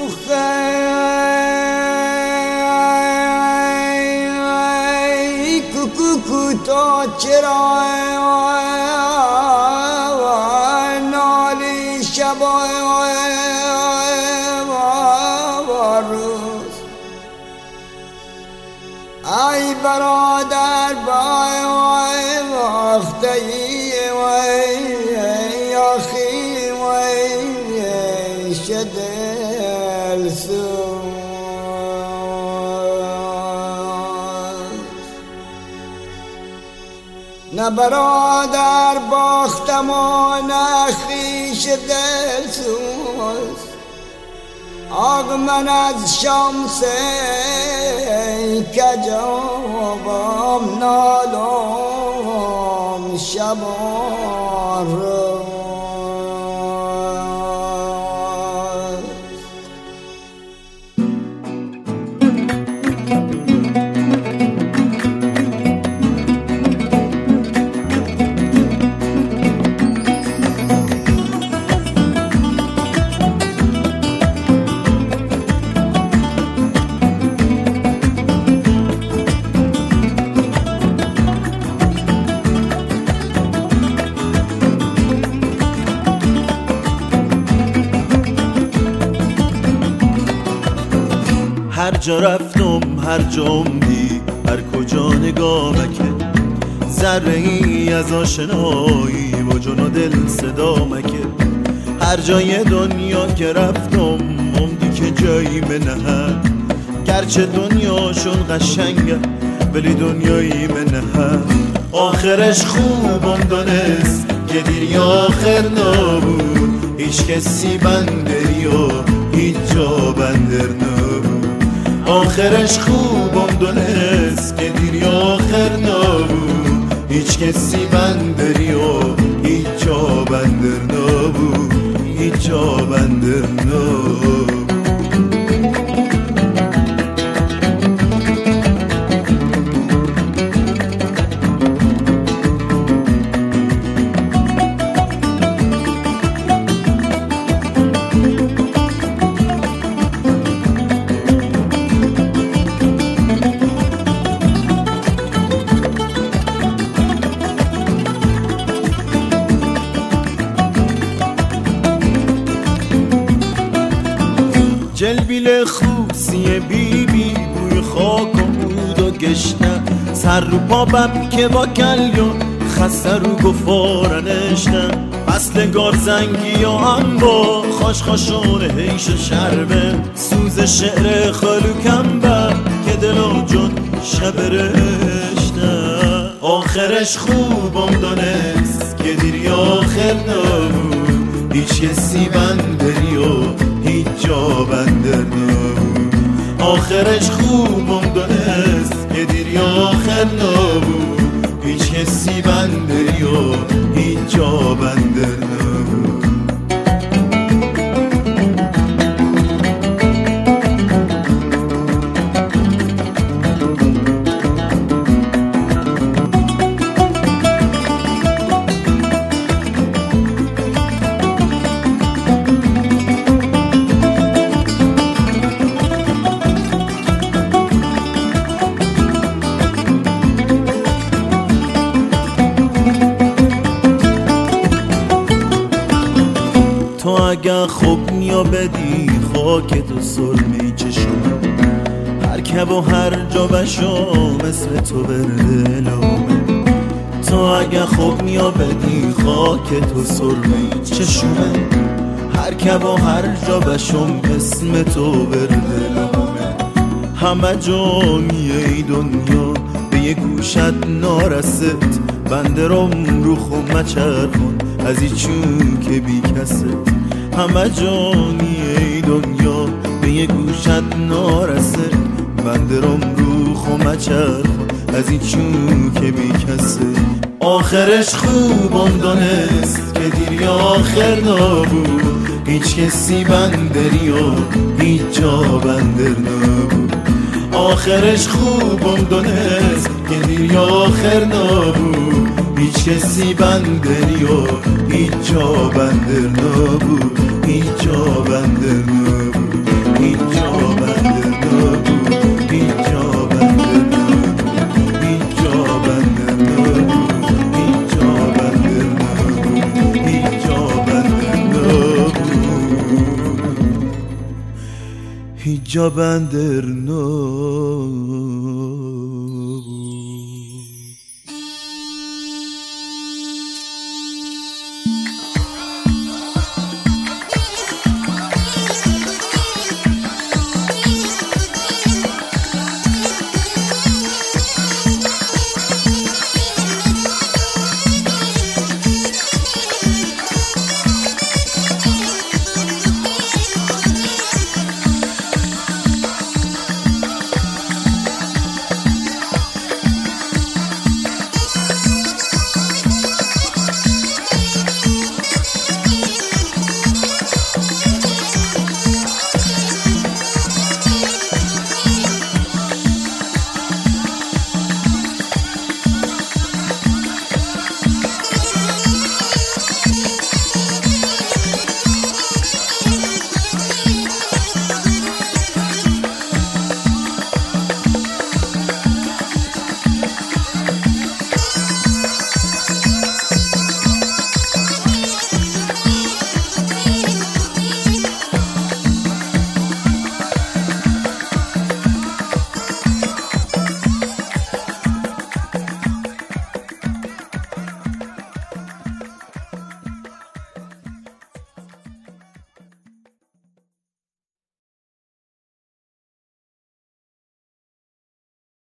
تا چرا نالی شبا و روز ای برادر بای وقتی اخی شدل سوز نه برادر باختم و نه خویش دل سوز آگ من از شمس کجابم نالم شبان روز هر جا رفتم هر جام دی هر کجا نگامکه ذره ای از آشنایی و جون و دل صدا مکه هر جای دنیا که رفتم موندی که جایی منه گرچه دنیاشون قشنگه ولی دنیایی منه آخرش خوبم دانست که دیری آخر نبود هیچ کسی بندری و هیچ جا بندر نبود آخرش خوبم دونست که دیری آخر نبود هیچ کسی بندری و هیچ جا بندر نبود هیچ جا بندر نبود جلبیل خوسی بی بی بوی خاک و بود و گشنه سر رو پا بب که با کلیون خسته رو گفارنشنه فصل گارزنگی و هم با خوش خوشون هیش شربه سوز شعر خلوکم بب که دل و جون شب رشته آخرش خوبم دانست که دیری آخر نبود هیچ کسی بندری و هیچ جا بندر نبود آخرش خوبم دانست که دیری آخر نبود هیچ کسی بندری و هیچ جا بندر نبود تو اگه خوب نیا بدی خاک تو سرمی چشم هر کب و هر جا بشم اسم تو بردلومه تو اگه خوب نیا بدی خاک تو سرمی چشم هر کب و هر جا بشم اسم تو بردلومه همه جانی ای دنیا به یه گوشت نارست بندرم رو خمه چرخون از ایچون که بی کسه همه جانی ای دنیا به یه گوشت نارسه بندرم رو خمه چرخون از ایچون که بی کسه آخرش خوبم دانست که دیری آخر نبود هیچ کسی بندری و هیچ جا بندر نبود آخرش خوبم دانست که دیری آخر نبود هیچ کسی بندری و هیچ جا بندر نبود هیچ جا بندر نبود هیچ جا بندر نو